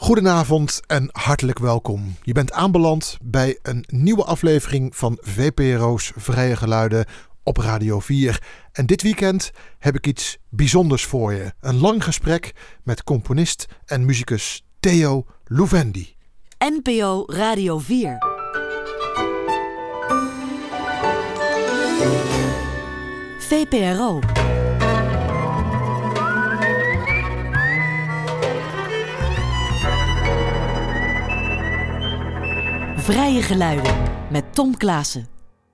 Goedenavond en hartelijk welkom. Je bent aanbeland bij een nieuwe aflevering van VPRO's Vrije Geluiden op Radio 4. En dit weekend heb ik iets bijzonders voor je. Een lang gesprek met componist en muzikus Theo Louvendi. NPO Radio 4. VPRO. Vrije Geluiden met Tom Klaassen.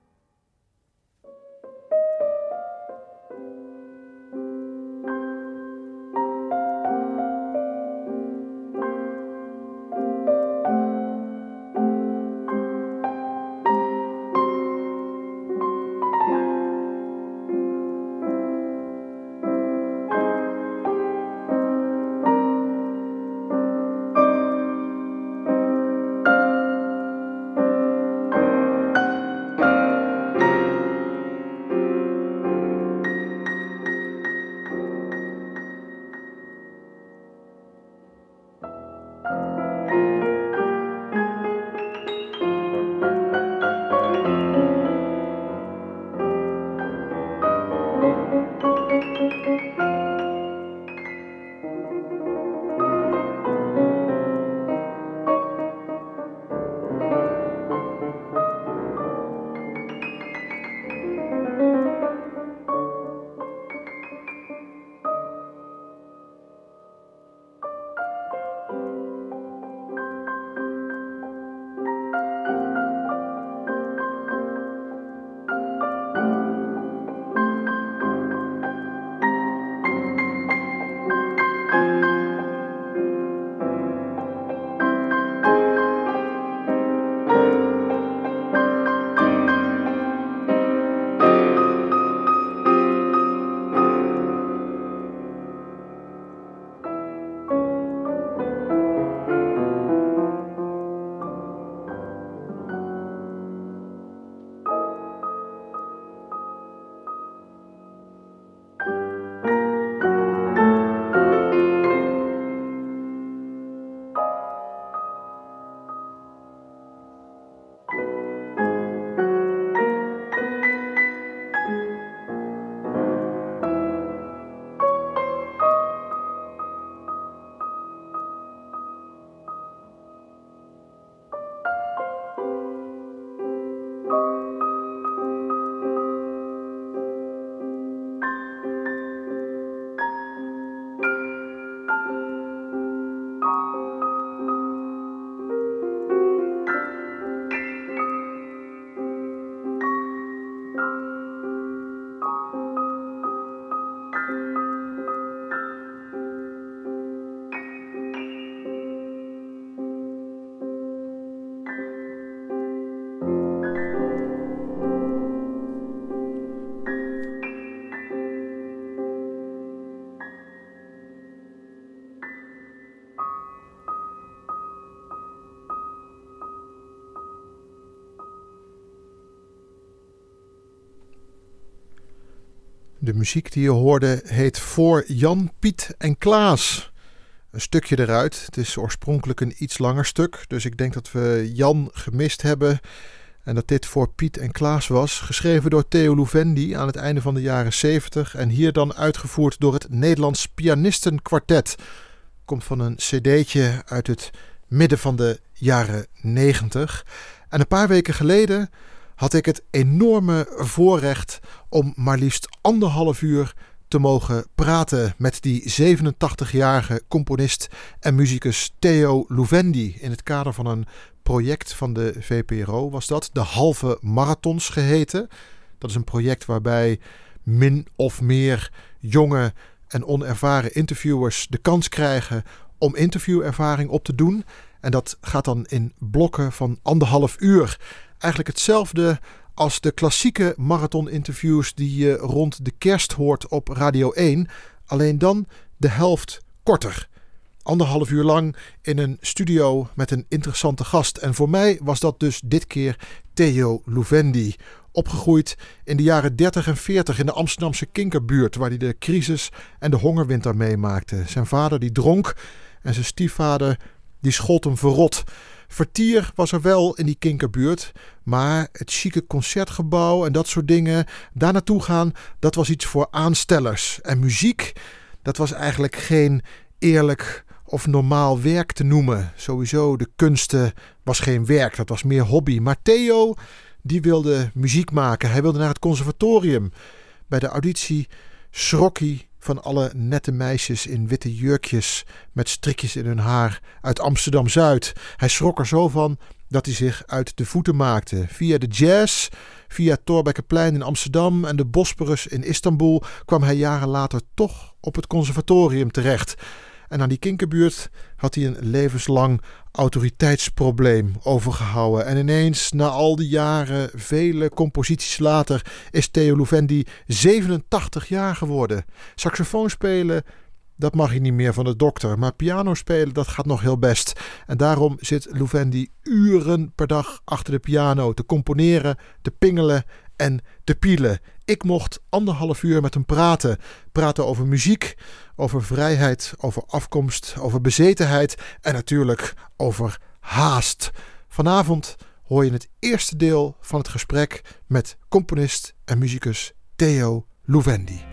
De muziek die je hoorde heet Voor Jan, Piet en Klaas. Een stukje eruit. Het is oorspronkelijk een iets langer stuk. Dus ik denk dat we Jan gemist hebben. En dat dit voor Piet en Klaas was. Geschreven door Theo Louvendi aan het einde van de jaren 70. En hier dan uitgevoerd door het Nederlands Pianistenkwartet. Komt van een cd'tje uit het midden van de jaren 90. En een paar weken geleden had ik het enorme voorrecht om maar liefst 1,5 uur te mogen praten met die 87-jarige componist en muzikus Theo Louvendi. In het kader van een project van de VPRO was dat, de Halve Marathons geheten. Dat is een project waarbij min of meer jonge en onervaren interviewers de kans krijgen om interviewervaring op te doen. En dat gaat dan in blokken van 1,5 uur. Eigenlijk hetzelfde als de klassieke marathoninterviews die je rond de kerst hoort op Radio 1. Alleen dan de helft korter. 1,5 uur lang in een studio met een interessante gast. En voor mij was dat dus dit keer Theo Louvendi. Opgegroeid in de jaren 30 en 40 in de Amsterdamse Kinkerbuurt, waar hij de crisis en de hongerwinter meemaakte. Zijn vader die dronk en zijn stiefvader die schold hem verrot. Vertier was er wel in die kinkerbuurt, maar het chique concertgebouw en dat soort dingen, daar naartoe gaan, dat was iets voor aanstellers. En muziek, dat was eigenlijk geen eerlijk of normaal werk te noemen. Sowieso, de kunsten was geen werk, dat was meer hobby. Maar Theo, die wilde muziek maken. Hij wilde naar het conservatorium. Bij de auditie schrok hij van alle nette meisjes in witte jurkjes met strikjes in hun haar uit Amsterdam-Zuid. Hij schrok er zo van dat hij zich uit de voeten maakte. Via de jazz, via het Thorbeckerplein in Amsterdam en de Bosporus in Istanbul kwam hij jaren later toch op het conservatorium terecht. En aan die kinkerbuurt had hij een levenslang autoriteitsprobleem overgehouden. En ineens, na al die jaren, vele composities later, is Theo Louvendi 87 jaar geworden. Saxofoon spelen, dat mag hij niet meer van de dokter. Maar piano spelen, dat gaat nog heel best. En daarom zit Louvendi uren per dag achter de piano te componeren, te pingelen en te pielen. Ik mocht 1,5 uur met hem praten. Praten over muziek, over vrijheid, over afkomst, over bezetenheid en natuurlijk over haast. Vanavond hoor je het eerste deel van het gesprek met componist en muzikus Theo Louvendi.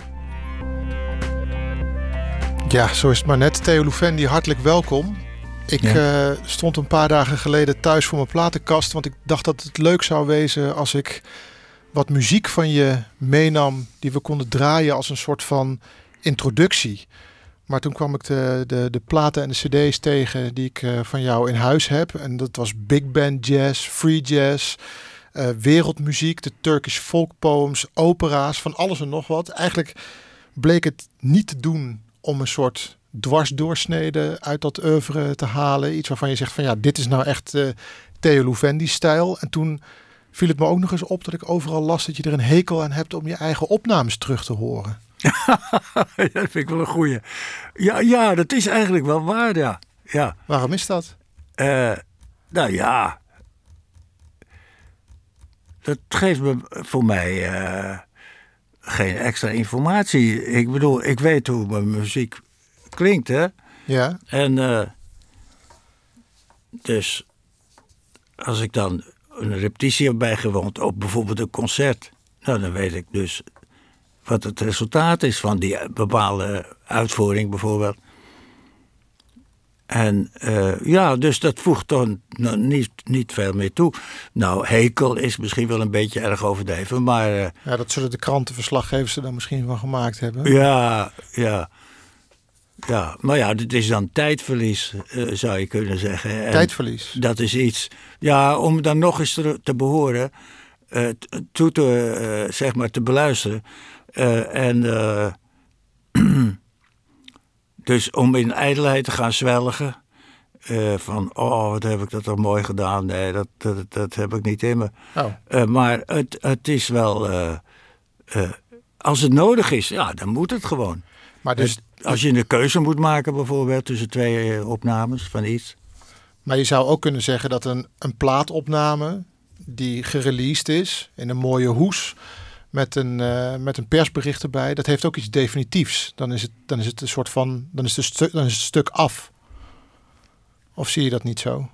Ja, zo is het maar net. Theo Louvendi, hartelijk welkom. Ik stond een paar dagen geleden thuis voor mijn platenkast, want ik dacht dat het leuk zou wezen als ik wat muziek van je meenam die we konden draaien als een soort van introductie. Maar toen kwam ik de platen en de cd's tegen die ik van jou in huis heb. En dat was big band jazz, free jazz, wereldmuziek, de Turkish folk poems, opera's, van alles en nog wat. Eigenlijk bleek het niet te doen om een soort dwarsdoorsnede uit dat oeuvre te halen. Iets waarvan je zegt van ja, dit is nou echt Theo Louvendi-stijl. En toen viel het me ook nog eens op dat ik overal las dat je er een hekel aan hebt om je eigen opnames terug te horen. Dat vind ik wel een goeie. Ja, dat is eigenlijk wel waar, ja. Waarom is dat? Nou ja, dat geeft me voor mij geen extra informatie. Ik bedoel, ik weet hoe mijn muziek klinkt, hè. Ja. En dus als ik dan een repetitie heb bijgewoond, of bijvoorbeeld een concert, nou, dan weet ik dus wat het resultaat is van die bepaalde uitvoering bijvoorbeeld. En dus dat voegt dan niet veel meer toe. Nou, hekel is misschien wel een beetje erg overdreven, maar ja, dat zullen de krantenverslaggevers er dan misschien van gemaakt hebben. Ja, maar ja, dit is dan tijdverlies, zou je kunnen zeggen. En tijdverlies? Dat is iets, ja, om dan nog eens te behoren, zeg maar te beluisteren. Dus om in ijdelheid te gaan zwelgen, van wat heb ik dat toch mooi gedaan. Nee, dat heb ik niet in me. Maar het is wel, als het nodig is, ja, dan moet het gewoon. Maar dus, als je een keuze moet maken bijvoorbeeld tussen 2 opnames van iets. Maar je zou ook kunnen zeggen dat een plaatopname die gereleased is in een mooie hoes met een persbericht erbij, dat heeft ook iets definitiefs. Dan is het een soort van, dan is het stuk af. Of zie je dat niet zo?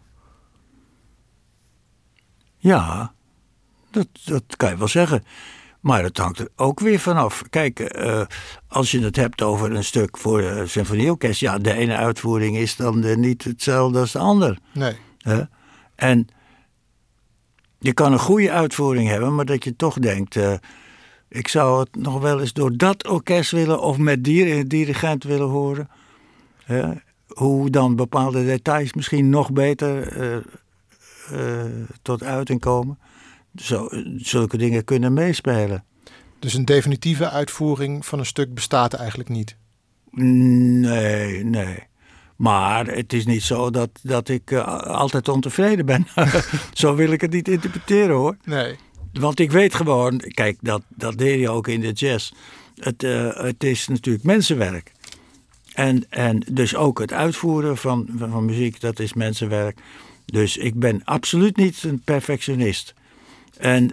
Ja, dat kan je wel zeggen. Maar dat hangt er ook weer vanaf. Kijk, als je het hebt over een stuk voor een symfonieorkest, ja, de ene uitvoering is dan niet hetzelfde als de ander. Nee. En je kan een goede uitvoering hebben, maar dat je toch denkt, ik zou het nog wel eens door dat orkest willen of met die dirigent willen horen. Hoe dan bepaalde details misschien nog beter tot uiting komen. Zulke dingen kunnen meespelen. Dus een definitieve uitvoering van een stuk bestaat eigenlijk niet? Nee. Maar het is niet zo dat ik altijd ontevreden ben. Zo wil ik het niet interpreteren, hoor. Nee. Want ik weet gewoon, kijk, dat deed je ook in de jazz. Het is natuurlijk mensenwerk. En dus ook het uitvoeren van muziek, dat is mensenwerk. Dus ik ben absoluut niet een perfectionist. En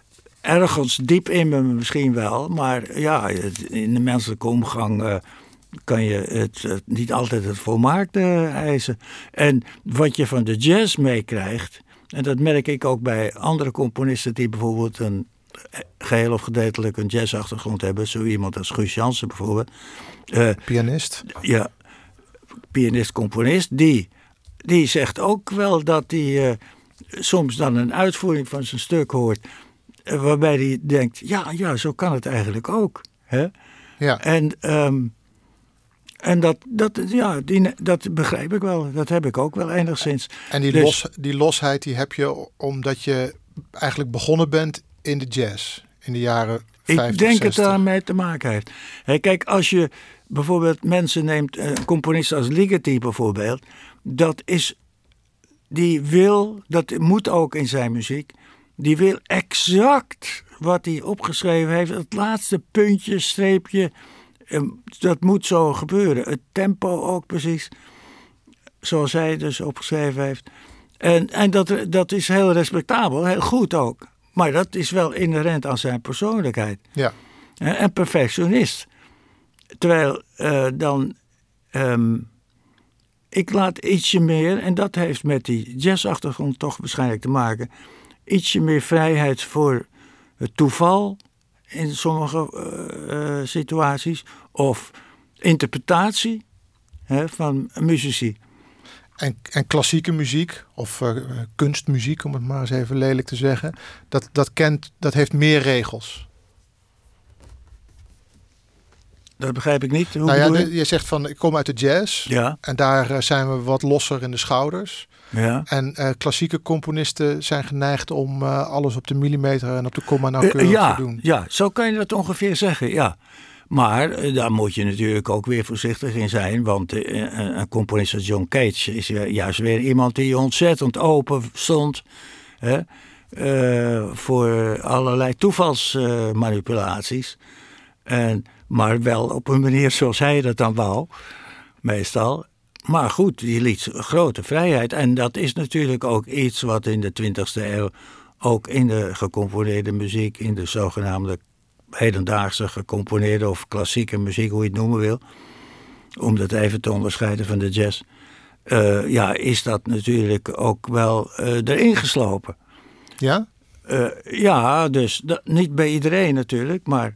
ergens diep in me misschien wel, maar ja, in de menselijke omgang kan je het niet altijd het volmaakte eisen. En wat je van de jazz meekrijgt, en dat merk ik ook bij andere componisten die bijvoorbeeld een geheel of gedeeltelijk een jazzachtergrond hebben. Zo iemand als Guus Jansen bijvoorbeeld. Pianist. Ja, pianist-componist. Die zegt ook wel dat hij soms dan een uitvoering van zijn stuk hoort. Waarbij hij denkt, ja, zo kan het eigenlijk ook. Hè? Ja. En dat begrijp ik wel. Dat heb ik ook wel enigszins. En die losheid die heb je omdat je eigenlijk begonnen bent in de jazz. In de jaren 50, Ik denk 60. het daarmee te maken heeft. Kijk, als je bijvoorbeeld mensen neemt, een componist als Ligeti bijvoorbeeld. Dat moet ook in zijn muziek. Die wil exact wat hij opgeschreven heeft. Het laatste puntje, streepje. Dat moet zo gebeuren. Het tempo ook precies. Zoals hij dus opgeschreven heeft. En dat is heel respectabel. Heel goed ook. Maar dat is wel inherent aan zijn persoonlijkheid. Ja. En perfectionist. Terwijl ik laat ietsje meer, en dat heeft met die jazzachtergrond toch waarschijnlijk te maken, ietsje meer vrijheid voor het toeval in sommige situaties, of interpretatie van muzici. En klassieke muziek, of kunstmuziek, om het maar eens even lelijk te zeggen, dat heeft meer regels. Dat begrijp ik niet. Je zegt van, ik kom uit de jazz. Ja. En daar zijn we wat losser in de schouders. Ja. En klassieke componisten zijn geneigd om alles op de millimeter en op de komma nauwkeurig te doen. Ja, zo kan je dat ongeveer zeggen, ja. Maar daar moet je natuurlijk ook weer voorzichtig in zijn. Want een componist als John Cage is juist weer iemand die ontzettend open stond. Voor allerlei toevalsmanipulaties. Maar wel op een manier zoals hij dat dan wou, meestal. Maar goed, die liet grote vrijheid. En dat is natuurlijk ook iets wat in de 20e eeuw ook in de gecomponeerde muziek, in de zogenaamde hedendaagse gecomponeerde of klassieke muziek, hoe je het noemen wil, om dat even te onderscheiden van de jazz, is dat natuurlijk ook wel erin geslopen. Ja? Ja, dus niet bij iedereen natuurlijk, maar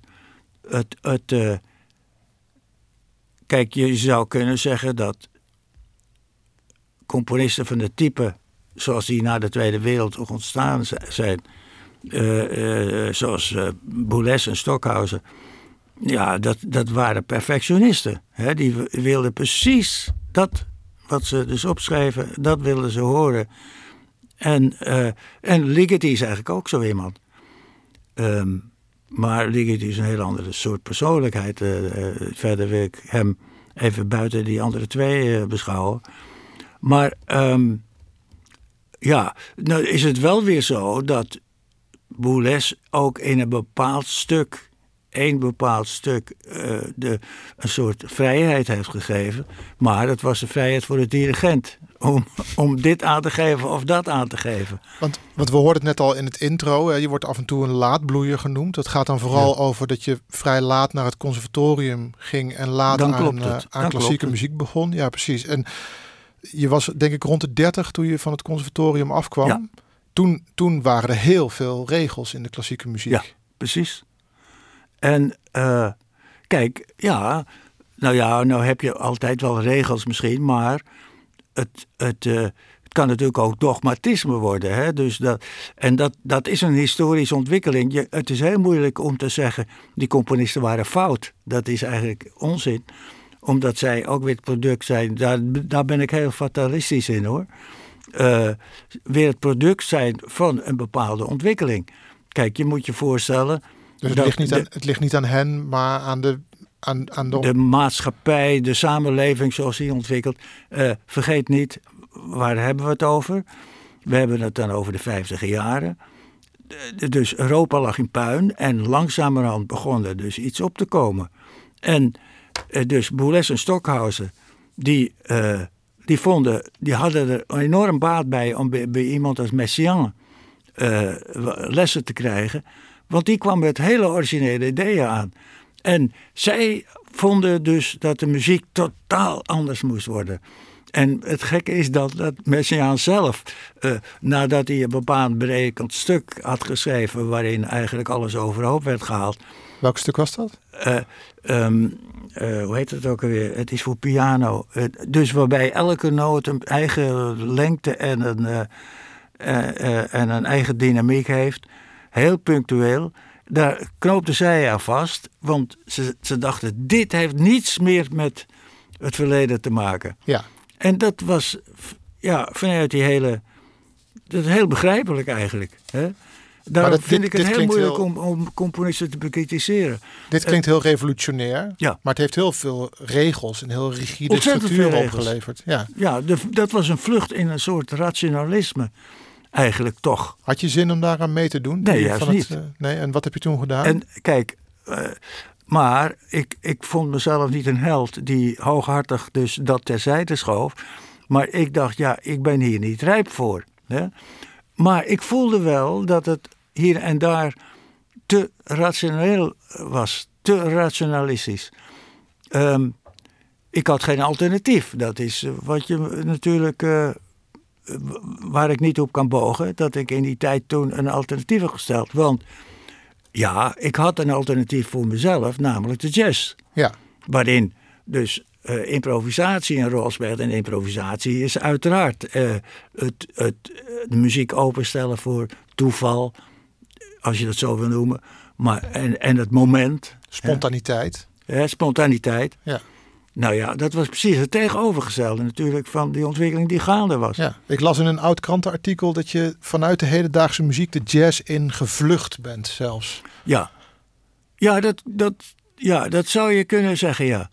kijk, je zou kunnen zeggen dat componisten van het type zoals die na de Tweede Wereldoorlog ontstaan zijn, zoals Boulez en Stockhausen, ja, dat waren perfectionisten. Hè? Die wilden precies dat wat ze dus opschreven, dat wilden ze horen. En Ligeti is eigenlijk ook zo iemand. Maar Ligeti is een heel andere soort persoonlijkheid. Verder wil ik hem even buiten die andere twee beschouwen. Maar nou is het wel weer zo dat Boulez ook in een bepaald stuk een soort vrijheid heeft gegeven. Maar dat was de vrijheid voor de dirigent. Om dit aan te geven of dat aan te geven. Want we hoorden het net al in het intro. Je wordt af en toe een laatbloeier genoemd. Dat gaat dan vooral over dat je vrij laat naar het conservatorium ging. En laat aan klassieke muziek begon. Ja, precies. En je was denk ik rond de 30 toen je van het conservatorium afkwam. Ja. Toen waren er heel veel regels in de klassieke muziek. Ja, precies. En kijk, nou heb je altijd wel regels misschien, maar het kan natuurlijk ook dogmatisme worden. Hè? Dus dat is een historische ontwikkeling. Het is heel moeilijk om te zeggen, die componisten waren fout. Dat is eigenlijk onzin. Omdat zij ook weer het product zijn. Daar ben ik heel fatalistisch in, hoor. Weer het product zijn van een bepaalde ontwikkeling. Kijk, je moet je voorstellen. Dus het ligt niet aan hen, maar aan de maatschappij, de samenleving zoals die ontwikkelt. Vergeet niet, waar hebben we het over? We hebben het dan over de 50e jaren. Dus Europa lag in puin en langzamerhand begon er dus iets op te komen. En dus Boulez en Stockhausen, die hadden er enorm baat bij om bij iemand als Messiaen lessen te krijgen. Want die kwam met hele originele ideeën aan. En zij vonden dus dat de muziek totaal anders moest worden. En het gekke is dat Messiaen zelf, nadat hij een bepaald berekend stuk had geschreven, waarin eigenlijk alles overhoop werd gehaald. Welk stuk was dat? Hoe heet het ook alweer? Het is voor piano. Dus waarbij elke noot een eigen lengte en een eigen dynamiek heeft. Heel punctueel. Daar knoopte zij aan vast. Want ze dachten, dit heeft niets meer met het verleden te maken. Ja. En dat was vanuit die hele... Dat is heel begrijpelijk eigenlijk. Hè? Daarom vind ik het heel moeilijk om componisten te bekritiseren. Dit klinkt heel revolutionair. Ja. Maar het heeft heel veel regels en heel rigide structuren opgeleverd. Ja, dat was een vlucht in een soort rationalisme. Eigenlijk toch. Had je zin om daaraan mee te doen? Nee, juist niet. Nee, en wat heb je toen gedaan? En kijk... Maar ik vond mezelf niet een held die hooghartig dus dat terzijde schoof. Maar ik dacht, ik ben hier niet rijp voor. Hè? Maar ik voelde wel dat het hier en daar te rationeel was. Te rationalistisch. Ik had geen alternatief. Dat is wat je natuurlijk... waar ik niet op kan bogen. Dat ik in die tijd toen een alternatief heb gesteld. Want... Ja, ik had een alternatief voor mezelf, namelijk de jazz. Ja. Waarin dus improvisatie een rol speelt. En improvisatie is uiteraard de muziek openstellen voor toeval, als je dat zo wil noemen. Maar, en het moment. Spontaniteit. Spontaniteit. Ja. Nou ja, dat was precies het tegenovergestelde natuurlijk van die ontwikkeling die gaande was. Ja. Ik las in een oud krantenartikel dat je vanuit de hedendaagse muziek de jazz in gevlucht bent zelfs. Ja, dat zou je kunnen zeggen, ja.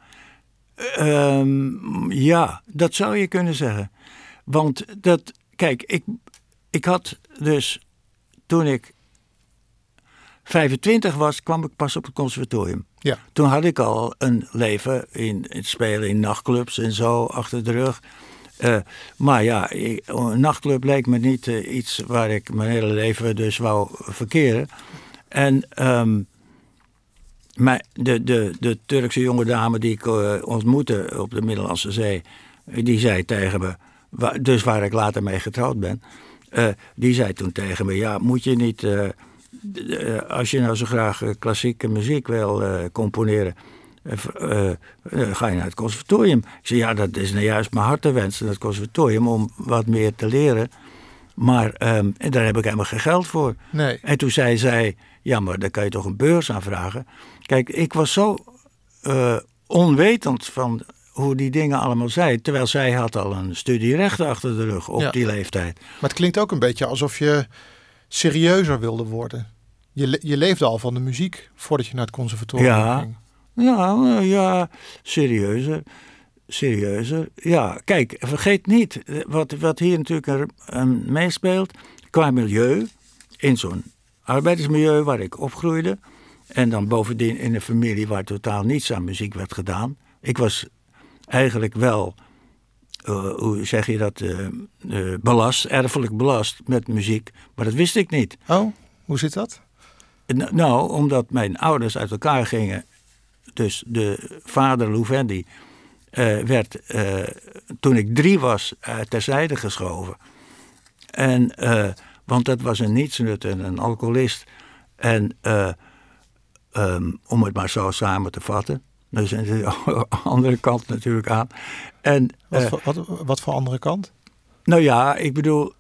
Dat zou je kunnen zeggen. Want kijk, ik had dus toen ik 25 was, kwam ik pas op het conservatorium. Ja. Toen had ik al een leven in het spelen in nachtclubs en zo achter de rug. Maar ja, een nachtclub leek me niet iets waar ik mijn hele leven dus wou verkeren. En de Turkse jonge dame die ik ontmoette op de Middellandse Zee, die zei tegen me, dus waar ik later mee getrouwd ben, die zei toen tegen me, ja, moet je niet... als je nou zo graag klassieke muziek wil componeren, ga je naar het conservatorium. Ik zei, ja, dat is nou juist mijn hartenwens, het conservatorium, om wat meer te leren. Maar daar heb ik helemaal geen geld voor. Nee. En toen zei zij, ja, maar daar kan je toch een beurs aanvragen. Kijk, ik was zo onwetend van hoe die dingen allemaal zijn. Terwijl zij had al een studie rechten achter de rug op die leeftijd. Maar het klinkt ook een beetje alsof je serieuzer wilde worden. Je leefde al van de muziek voordat je naar het conservatorium ging. Ja, serieuzer. Ja, kijk, vergeet niet wat hier natuurlijk meespeelt. Qua milieu, in zo'n arbeidersmilieu waar ik opgroeide. En dan bovendien in een familie waar totaal niets aan muziek werd gedaan. Ik was eigenlijk wel, hoe zeg je dat, erfelijk belast met muziek. Maar dat wist ik niet. Oh, hoe zit dat? Nou, omdat mijn ouders uit elkaar gingen. Dus de vader Louvendi werd toen ik 3 was terzijde geschoven. En, want dat was een nietsnut en een alcoholist. En om het maar zo samen te vatten. Dus de andere kant natuurlijk aan. En, wat voor andere kant? Nou ja, ik bedoel...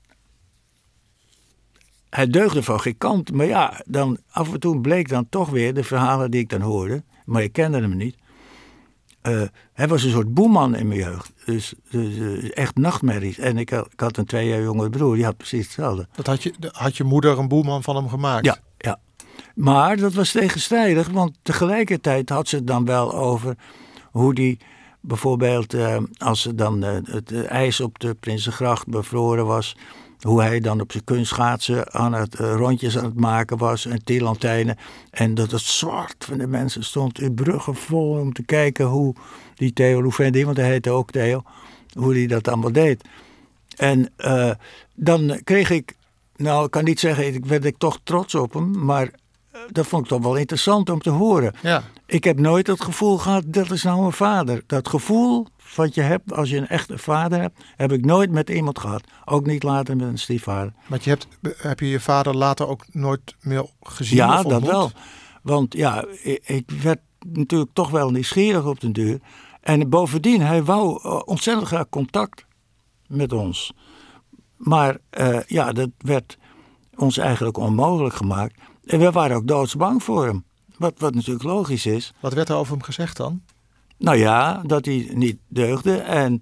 Hij deugde van geen kant. Maar ja, dan af en toe bleek dan toch weer de verhalen die ik dan hoorde. Maar ik kende hem niet. Hij was een soort boeman in mijn jeugd. Dus echt nachtmerries. En ik had een 2 jaar jongere broer, die had precies hetzelfde. Had je moeder een boeman van hem gemaakt? Ja. Maar dat was tegenstrijdig, want tegelijkertijd had ze het dan wel over hoe die bijvoorbeeld, als ze dan het ijs op de Prinsengracht bevroren was, hoe hij dan op zijn kunstschaatsen aan het rondjes aan het maken was en Tierlantijnen. En dat het zwart van de mensen stond in bruggen vol om te kijken hoe die Theo Louvendi, want hij heette ook Theo, hoe die dat allemaal deed. En dan kreeg ik, nou ik kan niet zeggen, werd ik toch trots op hem, maar dat vond ik toch wel interessant om te horen. Ja. Ik heb nooit het gevoel gehad, dat is nou mijn vader. Dat gevoel wat je hebt als je een echte vader hebt, heb ik nooit met iemand gehad. Ook niet later met een stiefvader. Maar heb je je vader later ook nooit meer gezien? Ja, of dat wel. Want ja, ik werd natuurlijk toch wel nieuwsgierig op den duur. En bovendien, hij wou ontzettend graag contact met ons. Maar dat werd ons eigenlijk onmogelijk gemaakt. En we waren ook doodsbang voor hem. Wat natuurlijk logisch is. Wat werd er over hem gezegd dan? Nou ja, dat hij niet deugde en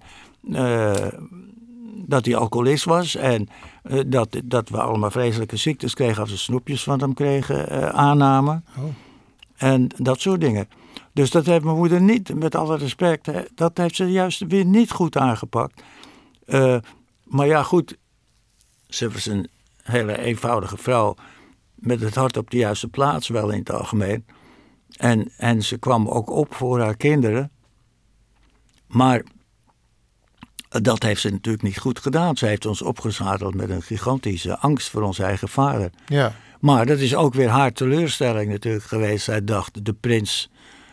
dat hij alcoholist was. En dat we allemaal vreselijke ziektes kregen als we snoepjes van hem kregen, aannamen. Oh. En dat soort dingen. Dus dat heeft mijn moeder niet, met alle respect, dat heeft ze juist weer niet goed aangepakt. Maar ja, goed, ze was een hele eenvoudige vrouw met het hart op de juiste plaats, wel in het algemeen. En ze kwam ook op voor haar kinderen. Maar dat heeft ze natuurlijk niet goed gedaan. Ze heeft ons opgezadeld met een gigantische angst voor onze eigen vader. Ja. Maar dat is ook weer haar teleurstelling natuurlijk geweest. Zij dacht de prins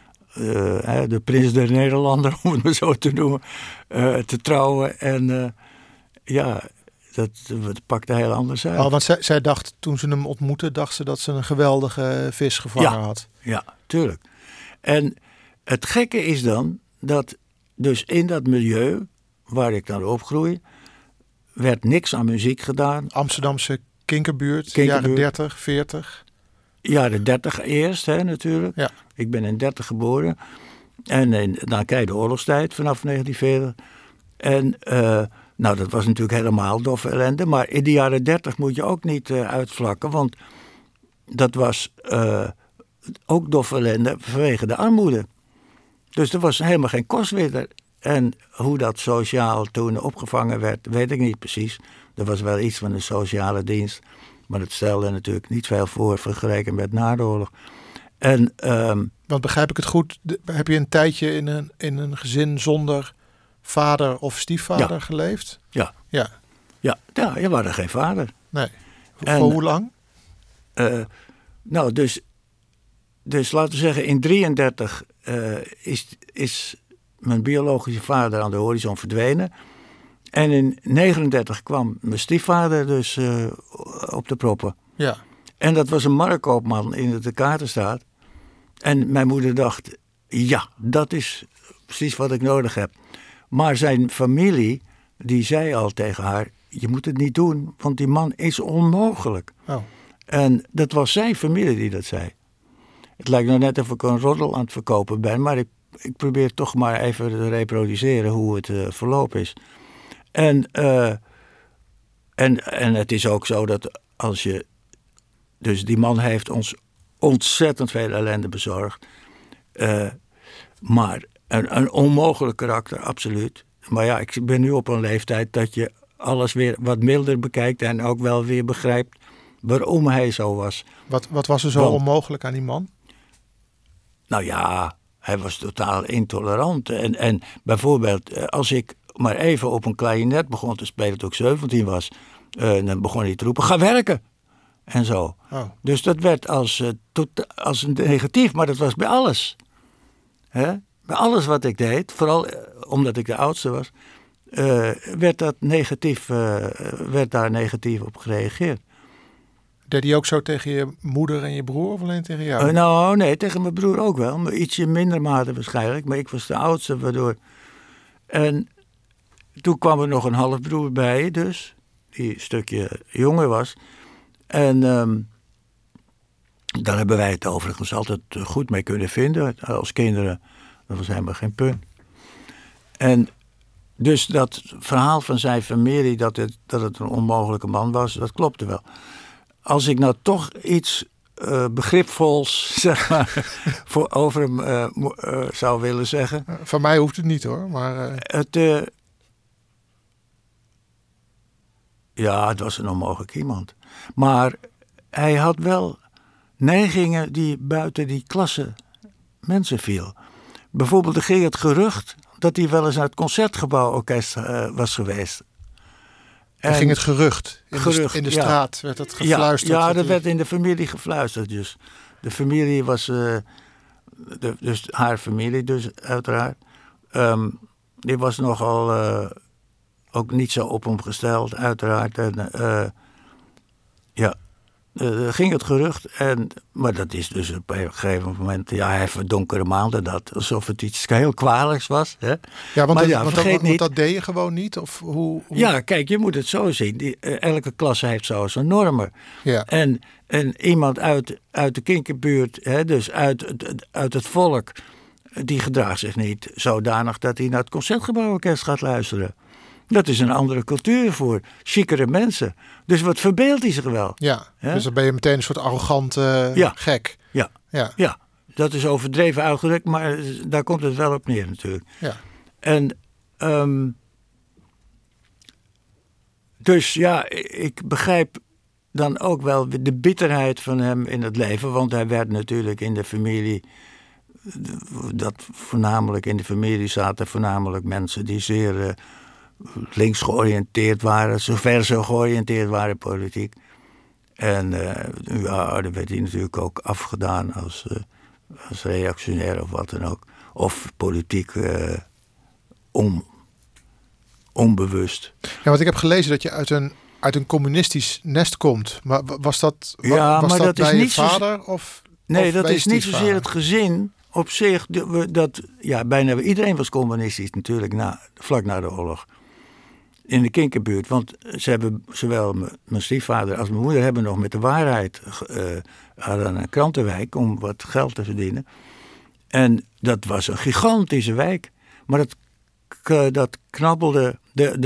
der Nederlander, om het maar zo te noemen, te trouwen. En dat pakte heel anders uit. Oh, want zij dacht, toen ze hem ontmoette, dacht ze dat ze een geweldige vis gevangen had. Ja, tuurlijk. En het gekke is dan dat dus in dat milieu waar ik dan opgroei, werd niks aan muziek gedaan. Amsterdamse kinkerbuurt, jaren 30, 40. Jaren 30 eerst, natuurlijk. Ja. Ik ben in 30 geboren. En dan krijg je de oorlogstijd vanaf 1940. En dat was natuurlijk helemaal doffe ellende. Maar in de jaren 30 moet je ook niet uitvlakken. Want dat was ook doffe ellende vanwege de armoede. Dus er was helemaal geen kostwinner. En hoe dat sociaal toen opgevangen werd, weet ik niet precies. Er was wel iets van een sociale dienst. Maar dat stelde natuurlijk niet veel voor vergeleken met na de oorlog. En, want begrijp ik het goed, heb je een tijdje in een gezin zonder vader of stiefvader geleefd? Ja. Ja. Ja, je was er geen vader. Nee. Voor hoe lang? Dus laten we zeggen, in 1933 is mijn biologische vader aan de horizon verdwenen. En in 1939 kwam mijn stiefvader dus op de proppen. Ja. En dat was een marktkoopman in de Kaartenstraat. En mijn moeder dacht, ja, dat is precies wat ik nodig heb. Maar zijn familie, die zei al tegen haar, je moet het niet doen, want die man is onmogelijk. Oh. En dat was zijn familie die dat zei. Het lijkt nou net of ik een roddel aan het verkopen ben, maar ik probeer toch maar even te reproduceren hoe het verloop is. En het is ook zo dat als je... Dus die man heeft ons ontzettend veel ellende bezorgd. Maar een onmogelijk karakter, absoluut. Maar ja, ik ben nu op een leeftijd dat je alles weer wat milder bekijkt en ook wel weer begrijpt waarom hij zo was. Wat was er zo onmogelijk aan die man? Nou ja, hij was totaal intolerant. En bijvoorbeeld, als ik maar even op een klarinet begon te spelen toen ik 17 was, dan begon hij te roepen, ga werken! En zo. Oh. Dus dat werd als een negatief, maar dat was bij alles. Bij alles wat ik deed, vooral omdat ik de oudste was, werd daar negatief op gereageerd. Deed hij ook zo tegen je moeder en je broer of alleen tegen jou? Nee, tegen mijn broer ook wel. Maar ietsje minder mate waarschijnlijk. Maar ik was de oudste, waardoor... En toen kwam er nog een halfbroer bij dus. Die een stukje jonger was. En daar hebben wij het overigens altijd goed mee kunnen vinden. Als kinderen. Dat was helemaal geen punt. En dus dat verhaal van zijn familie dat het een onmogelijke man was, dat klopte wel. Als ik nou toch iets begripvols zeg maar, over hem zou willen zeggen. Van mij hoeft het niet hoor. Maar, het was een onmogelijk iemand. Maar hij had wel neigingen die buiten die klasse mensen viel. Bijvoorbeeld er ging het gerucht dat hij wel eens naar het Concertgebouworkest was geweest. En ging het gerucht? In de straat werd het gefluisterd? Ja, dat werd in de familie gefluisterd. De familie was, dus haar familie dus uiteraard, die was nogal ook niet zo op hem gesteld uiteraard. En ging het gerucht, maar dat is dus op een gegeven moment, even donkere maanden dat, alsof het iets heel kwalijks was. Hè? Ja, want, maar vergeet niet, dat deed je gewoon niet? Of hoe? Ja, kijk, je moet het zo zien. Elke klasse heeft zo zijn normen. Ja. En iemand uit de kinkerbuurt, dus uit het volk, die gedraagt zich niet zodanig dat hij naar het Concertgebouworkest gaat luisteren. Dat is een andere cultuur voor chicere mensen. Dus wat verbeeldt hij zich wel? Ja, dus dan ben je meteen een soort arrogante gek. Ja, dat is overdreven uitgedrukt, maar daar komt het wel op neer natuurlijk. Ja. En dus ja, ik begrijp dan ook wel de bitterheid van hem in het leven. Want hij werd natuurlijk in de familie, voornamelijk in de familie zaten voornamelijk mensen die zeer links georiënteerd waren, zover ze georiënteerd waren politiek. En daar werd hij natuurlijk ook afgedaan als reactionair of wat dan ook. Of politiek onbewust. Ja, want ik heb gelezen dat je uit een communistisch nest komt. Maar was dat, was maar dat dat bij is je niet vader? Nee, dat is niet zozeer het gezin op zich. Bijna iedereen was communistisch natuurlijk vlak na de oorlog. In de kinkerbuurt. Want ze hebben, zowel mijn stiefvader als mijn moeder hebben nog met de waarheid hadden een krantenwijk om wat geld te verdienen. En dat was een gigantische wijk. Maar dat knabbelde,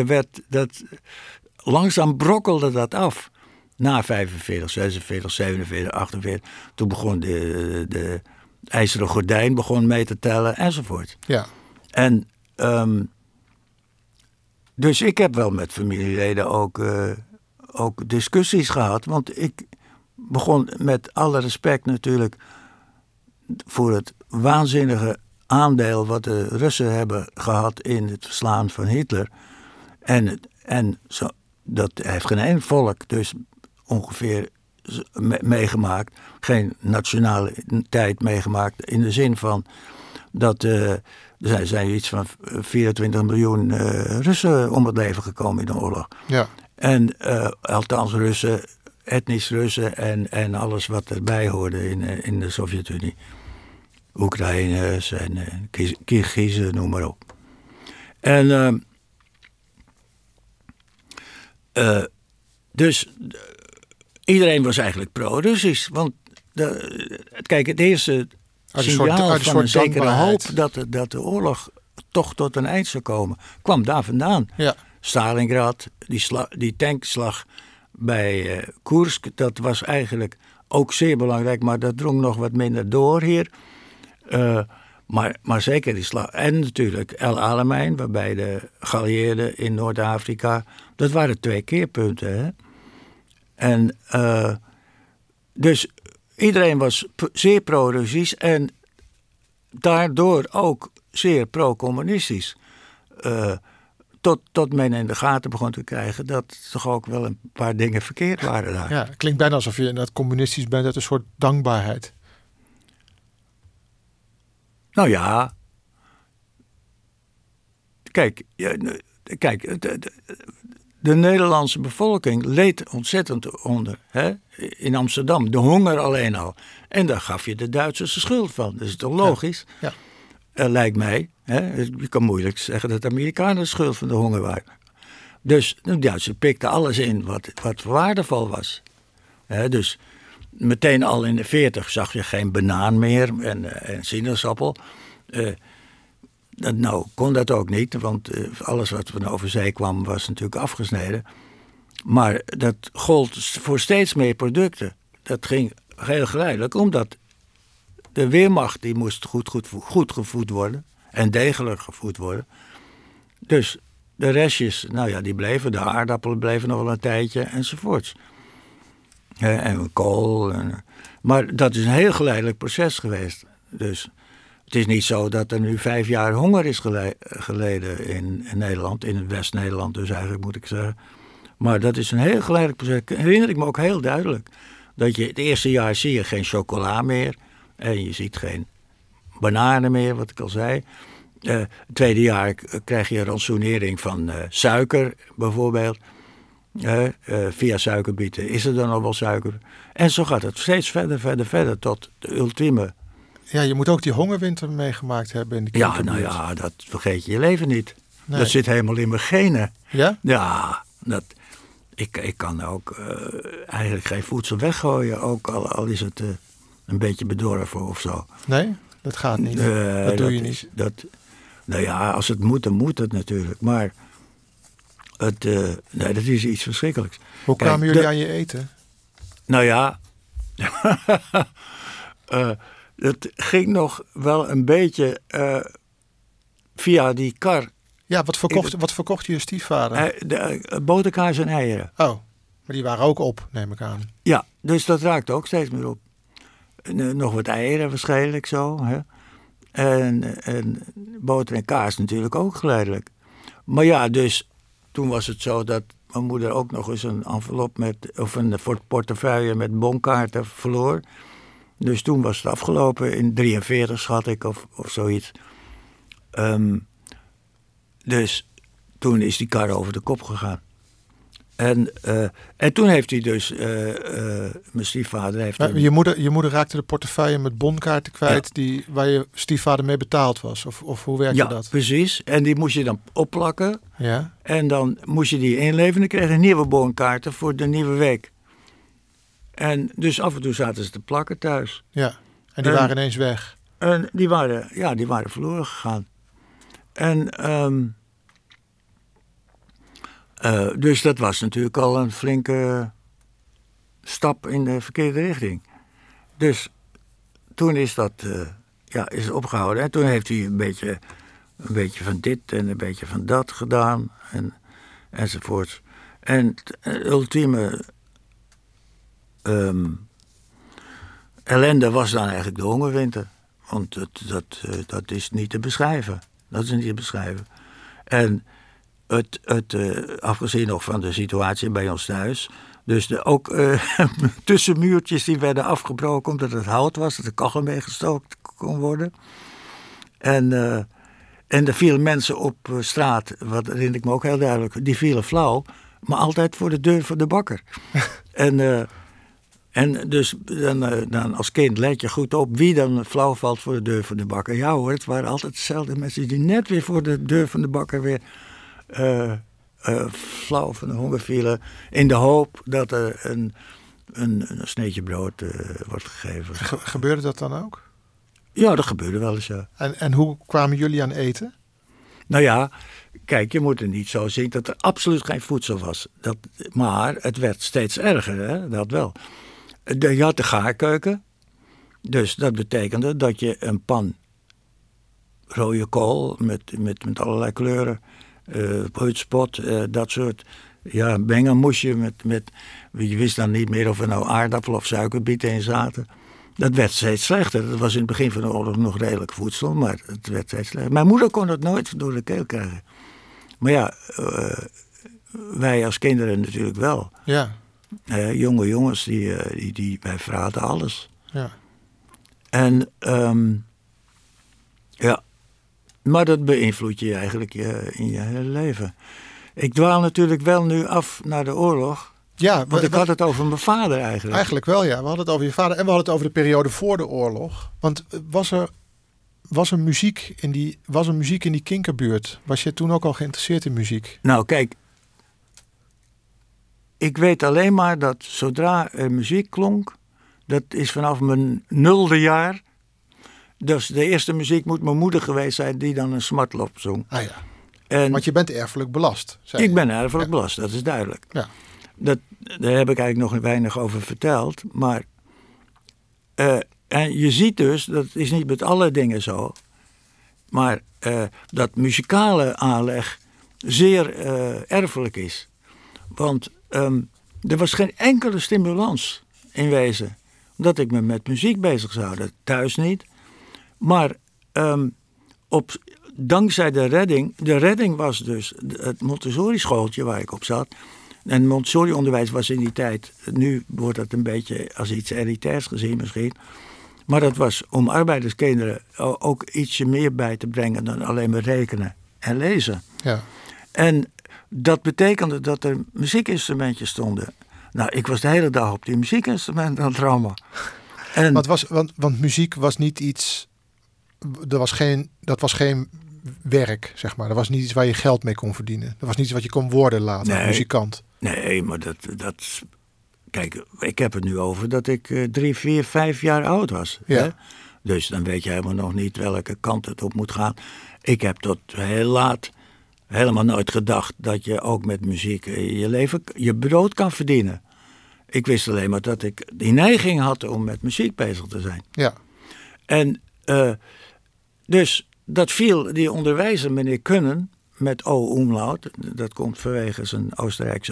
langzaam brokkelde dat af. Na 45, 46, 47, 48. Toen begon de ijzeren gordijn mee te tellen enzovoort. Ja. En dus ik heb wel met familieleden ook discussies gehad. Want ik begon met alle respect natuurlijk voor het waanzinnige aandeel wat de Russen hebben gehad in het verslaan van Hitler. En dat heeft geen één volk dus ongeveer meegemaakt. Geen nationaliteit meegemaakt in de zin van dat er zijn iets van 24 miljoen Russen om het leven gekomen in de oorlog. Ja. En althans Russen, etnisch Russen en alles wat erbij hoorde in de Sovjet-Unie. Oekraïners en Kirgizen, noem maar op. En dus iedereen was eigenlijk pro-Russisch. Want kijk, het eerste signaal van een zekere hoop dat de oorlog toch tot een eind zou komen, kwam daar vandaan. Ja. Stalingrad, die tankslag bij Koersk, dat was eigenlijk ook zeer belangrijk, maar dat drong nog wat minder door hier. Maar zeker die slag. En natuurlijk El Alamein, waarbij de geallieerden in Noord-Afrika, dat waren 2 keerpunten. Hè? En dus iedereen was zeer pro-Russisch en daardoor ook zeer pro-communistisch. Tot men in de gaten begon te krijgen dat toch ook wel een paar dingen verkeerd waren daar. Ja, het klinkt bijna alsof je inderdaad communistisch bent uit een soort dankbaarheid. Nou ja, kijk, de Nederlandse bevolking leed ontzettend onder. Hè? In Amsterdam, de honger alleen al. En daar gaf je de Duitsers de schuld van. Dat is toch logisch? Ja. Lijkt mij. Hè? Je kan moeilijk zeggen dat de Amerikanen de schuld van de honger waren. Dus de Duitsers pikten alles in wat waardevol was. Dus meteen al in de 40 zag je geen banaan meer en sinaasappel. Nou kon dat ook niet, want alles wat van over zee kwam was natuurlijk afgesneden. Maar dat gold voor steeds meer producten. Dat ging heel geleidelijk, omdat de weermacht die moest goed gevoed worden en degelijk gevoed worden. Dus de restjes, nou ja, die bleven, de aardappelen bleven nog wel een tijdje enzovoorts. En kool. Maar dat is een heel geleidelijk proces geweest. Dus het is niet zo dat er nu 5 jaar honger is geleden in Nederland, in West-Nederland dus eigenlijk moet ik zeggen. Maar dat is een heel geleidelijk proces. Herinner ik me ook heel duidelijk Dat je het eerste jaar zie je geen chocola meer. En je ziet geen bananen meer, wat ik al zei. Het tweede jaar krijg je een rantsoenering van suiker bijvoorbeeld. Via suikerbieten is er dan nog wel suiker. En zo gaat het steeds verder tot de ultieme. Ja, je moet ook die hongerwinter meegemaakt hebben in de kinderbuurt. Ja, dat vergeet je leven niet. Nee. Dat zit helemaal in mijn genen. Ja? Ja, ik kan ook eigenlijk geen voedsel weggooien. Ook al is het een beetje bedorven of zo. Nee, dat gaat niet. Dat doe je niet. Nou ja, als het moet, dan moet het natuurlijk. Maar dat is iets verschrikkelijks. Hoe kwamen jullie aan je eten? Nou ja, het ging nog wel een beetje via die kar. Ja, wat verkocht je stiefvader? Boterkaas en eieren. Oh, maar die waren ook op, neem ik aan. Ja, dus dat raakte ook steeds meer op. Nog wat eieren waarschijnlijk zo. Hè? En boter en kaas natuurlijk ook geleidelijk. Maar ja, dus toen was het zo dat mijn moeder ook nog eens een envelop of een portefeuille met bonkaarten verloor. Dus toen was het afgelopen in 43 schat ik of zoiets. Dus toen is die kar over de kop gegaan. En toen heeft hij dus, mijn stiefvader heeft... Je moeder raakte de portefeuille met bonkaarten kwijt waar je stiefvader mee betaald was? Of hoe werkte dat? Ja, precies. En die moest je dan opplakken. Ja. En dan moest je die inleveren. Dan kreeg je nieuwe bonkaarten voor de nieuwe week. En dus af en toe zaten ze te plakken thuis. Ja, en die waren ineens weg. En die waren verloren gegaan. En... dus dat was natuurlijk al een flinke stap in de verkeerde richting. Dus toen is dat is opgehouden. En toen heeft hij een beetje van dit en een beetje van dat gedaan. Enzovoort. En het ultieme ellende was dan eigenlijk de hongerwinter. Want dat is niet te beschrijven. Dat is niet te beschrijven. En... afgezien nog van de situatie bij ons thuis. Dus ook tussenmuurtjes die werden afgebroken omdat het hout was. Dat de kachel meegestookt kon worden. En er vielen mensen op straat. Wat herinner ik me ook heel duidelijk. Die vielen flauw. Maar altijd voor de deur van de bakker. En dus dan als kind let je goed op wie dan flauw valt voor de deur van de bakker. Ja hoor, het waren altijd dezelfde mensen die net weer voor de deur van de bakker weer... flauw van de honger vielen. In de hoop dat er een sneetje brood wordt gegeven. Gebeurde dat dan ook? Ja, dat gebeurde wel eens, ja. En hoe kwamen jullie aan eten? Nou ja, kijk, je moet er niet zo zien dat er absoluut geen voedsel was. Maar het werd steeds erger, hè? Dat wel. Je had de gaarkeuken. Dus dat betekende dat je een pan rode kool met allerlei kleuren... uitspot, dat soort mengen moest je met... Je wist dan niet meer of er nou aardappel of suikerbieten in zaten. Dat werd steeds slechter. Dat was in het begin van de oorlog nog redelijk voedsel, maar het werd steeds slechter. Mijn moeder kon het nooit door de keel krijgen. Maar ja, wij als kinderen natuurlijk wel. Ja. Jonge jongens, die wij verraden alles. Ja. En maar dat beïnvloedt je eigenlijk in je hele leven. Ik dwaal natuurlijk wel nu af naar de oorlog. Ja, want ik had het over mijn vader eigenlijk. Eigenlijk wel, ja. We hadden het over je vader en we hadden het over de periode voor de oorlog. Want was er muziek in die kinkerbuurt? Was je toen ook al geïnteresseerd in muziek? Nou, kijk. Ik weet alleen maar dat zodra er muziek klonk... dat is vanaf mijn 0e jaar... Dus de eerste muziek moet mijn moeder geweest zijn die dan een smartlap zong. Ah ja. Want je bent erfelijk belast. Ik ben erfelijk belast, dat is duidelijk. Ja. Daar heb ik eigenlijk nog weinig over verteld. Maar en je ziet dus, dat is niet met alle dingen zo... maar dat muzikale aanleg zeer erfelijk is. Want er was geen enkele stimulans in wezen... dat ik me met muziek bezig zou houden. Thuis niet... Maar dankzij de redding was dus het Montessori-schooltje waar ik op zat. En Montessori-onderwijs was in die tijd, nu wordt dat een beetje als iets elitairs gezien misschien. Maar dat was om arbeiderskinderen ook ietsje meer bij te brengen dan alleen maar rekenen en lezen. Ja. En dat betekende dat er muziekinstrumentjes stonden. Nou, ik was de hele dag op die muziekinstrumenten aan het rammen. En Want muziek was niet iets... Dat was geen werk, zeg maar. Dat was niet iets waar je geld mee kon verdienen. Dat was niet iets wat je kon worden later, als muzikant. Nee, maar dat... Kijk, ik heb het nu over dat ik 3, 4, 5 jaar oud was. Ja. Hè? Dus dan weet je helemaal nog niet welke kant het op moet gaan. Ik heb tot heel laat helemaal nooit gedacht dat je ook met muziek je brood kan verdienen. Ik wist alleen maar dat ik die neiging had om met muziek bezig te zijn. Ja. En dus dat viel die onderwijzer, meneer Kunnen, met O-umlaut. Dat komt vanwege zijn Oostenrijkse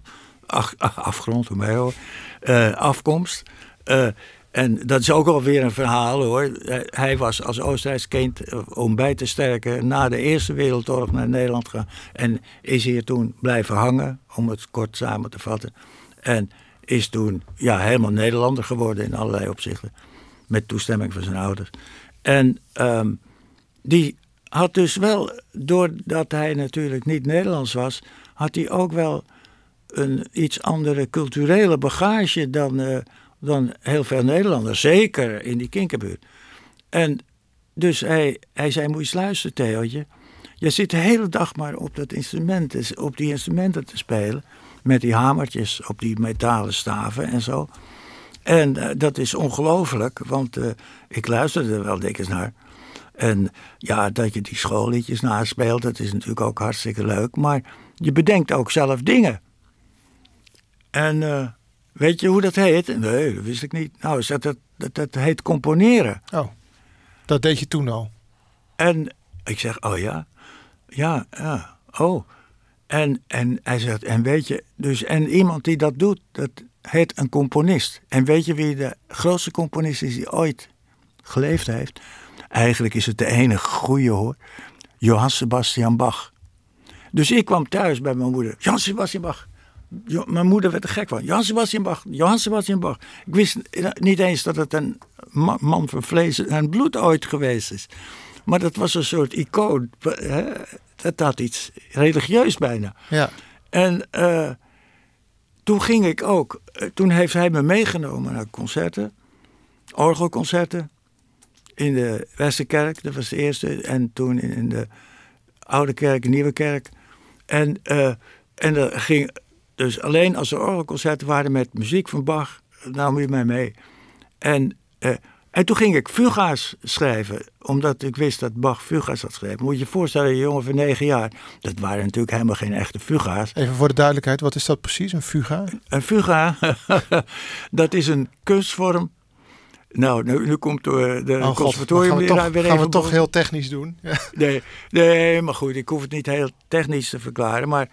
afkomst. En dat is ook alweer een verhaal hoor. Hij was als Oostenrijks kind om bij te sterken na de Eerste Wereldoorlog naar Nederland gegaan. En is hier toen blijven hangen, om het kort samen te vatten. En is toen helemaal Nederlander geworden in allerlei opzichten. Met toestemming van zijn ouders. En die had dus wel, doordat hij natuurlijk niet Nederlands was, had hij ook wel een iets andere culturele bagage dan heel veel Nederlanders. Zeker in die Kinkerbuurt. En dus hij zei, moet je eens luisteren, Theootje. Je zit de hele dag maar op die instrumenten te spelen. Met die hamertjes op die metalen staven en zo. En dat is ongelooflijk, want ik luisterde er wel dikwijls naar. En ja, dat je die schoolliedjes naspeelt, dat is natuurlijk ook hartstikke leuk. Maar je bedenkt ook zelf dingen. En weet je hoe dat heet? Nee, dat wist ik niet. Nou, dat heet componeren. Oh, dat deed je toen al? En ik zeg, oh ja? Ja, oh. En hij zegt, en weet je, dus en iemand die dat doet, dat heet een componist. En weet je wie de grootste componist is die ooit geleefd heeft? Eigenlijk is het de enige goeie hoor. Johann Sebastian Bach. Dus ik kwam thuis bij mijn moeder. Johann Sebastian Bach. Mijn moeder werd er gek van. Johann Sebastian Bach. Johann Sebastian Bach. Ik wist niet eens dat het een man van vlees en bloed ooit geweest is. Maar dat was een soort icoon. Het had iets religieus bijna. Ja. En toen ging ik ook. Toen heeft hij me meegenomen naar concerten. Orgelconcerten. In de Westerkerk, dat was de eerste. En toen in de Oude Kerk, Nieuwe Kerk. En dat ging dus alleen als er orgelconcerten waren met muziek van Bach, nam je mij mee. En toen ging ik fuga's schrijven, omdat ik wist dat Bach fuga's had geschreven. Moet je je voorstellen, een jongen van 9 jaar. Dat waren natuurlijk helemaal geen echte fuga's. Even voor de duidelijkheid, wat is dat precies, een fuga? Een fuga, dat is een kunstvorm. Nou, nu komt de conservatoriumleraar weer even... Gaan we toch heel technisch doen? Ja. Nee, maar goed, ik hoef het niet heel technisch te verklaren. Maar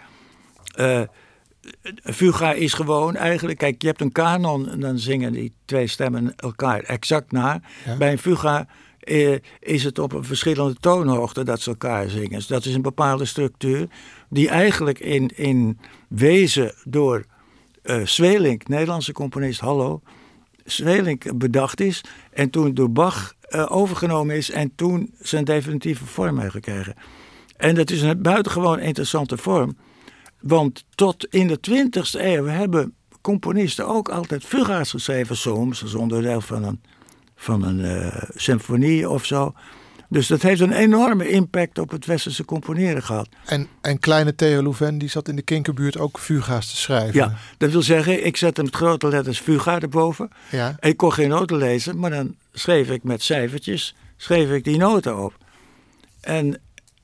fuga is gewoon eigenlijk... Kijk, je hebt een kanon en dan zingen die 2 stemmen elkaar exact na. Ja. Bij een fuga is het op een verschillende toonhoogte dat ze elkaar zingen. Dus dat is een bepaalde structuur die eigenlijk in wezen door Sweelinck, Nederlandse componist, Sweelinck bedacht is en toen door Bach overgenomen is en toen zijn definitieve vorm heeft gekregen. En dat is een buitengewoon interessante vorm, want tot in de 20e eeuw hebben componisten ook altijd fuga's geschreven, soms als onderdeel van een symfonie of zo. Dus dat heeft een enorme impact op het westerse componeren gehad. En kleine Theo Louvain, die zat in de Kinkerbuurt ook fuga's te schrijven. Ja, dat wil zeggen, ik zette met grote letters fuga erboven. Ja. Ik kon geen noten lezen, maar dan schreef ik met cijfertjes die noten op. En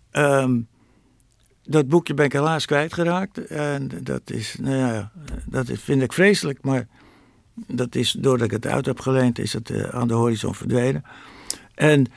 dat boekje ben ik helaas kwijtgeraakt. En dat vind ik vreselijk, maar dat is doordat ik het uit heb geleend, is het aan de horizon verdwenen. En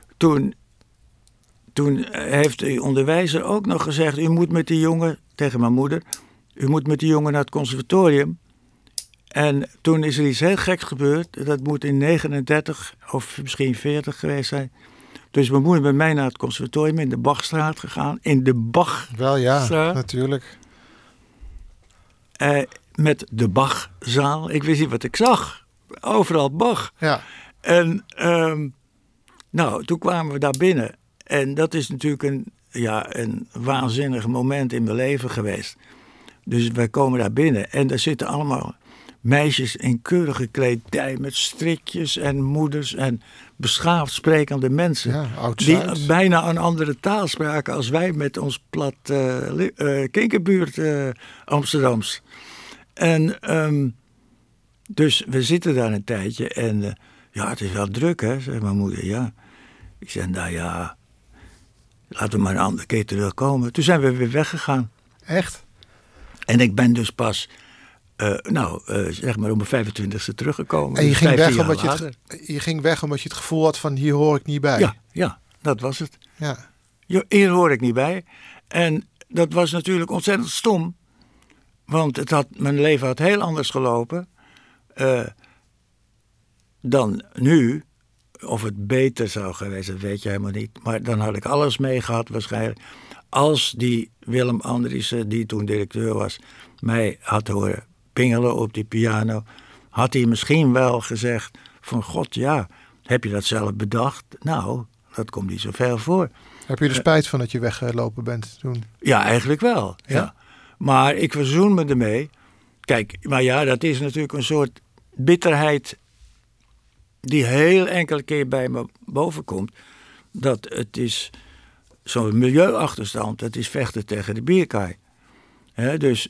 toen heeft de onderwijzer ook nog gezegd, u moet met die jongen, tegen mijn moeder, u moet met die jongen naar het conservatorium. En toen is er iets heel geks gebeurd, dat moet in 39 of misschien 40 geweest zijn. Dus mijn moeder met mij naar het conservatorium in de Bachstraat gegaan. In de Bachstraat. Wel ja, natuurlijk. met de Bachzaal. Ik wist niet wat ik zag. Overal Bach. Ja. En toen kwamen we daar binnen. En dat is natuurlijk een waanzinnig moment in mijn leven geweest. Dus wij komen daar binnen en daar zitten allemaal meisjes in keurige kledij met strikjes en moeders en beschaafd sprekende mensen. Ja, die bijna een andere taal spraken als wij met ons plat kinkerbuurt Amsterdams. En dus we zitten daar een tijdje en het is wel druk, hè, zei mijn moeder. Ja. Ik zei, nou ja, laten we maar een andere keer terugkomen. Toen zijn we weer weggegaan. Echt? En ik ben dus pas, zeg maar om mijn 25e teruggekomen. En je ging weg omdat je het gevoel had van hier hoor ik niet bij. Ja, dat was het. Ja. Hier hoor ik niet bij. En dat was natuurlijk ontzettend stom. Want mijn leven had heel anders gelopen dan nu. Of het beter zou geweest, dat weet je helemaal niet. Maar dan had ik alles mee gehad waarschijnlijk. Als die Willem Andriessen, die toen directeur was, mij had horen pingelen op die piano, had hij misschien wel gezegd van God, ja, heb je dat zelf bedacht? Nou, dat komt niet zoveel voor. Heb je er spijt van dat je weggelopen bent toen? Ja, eigenlijk wel. Ja. Maar ik verzoen me ermee. Kijk, maar ja, dat is natuurlijk een soort bitterheid die heel enkele keer bij me bovenkomt. Dat het is zo'n milieuachterstand. Dat is vechten tegen de bierkaai. Dus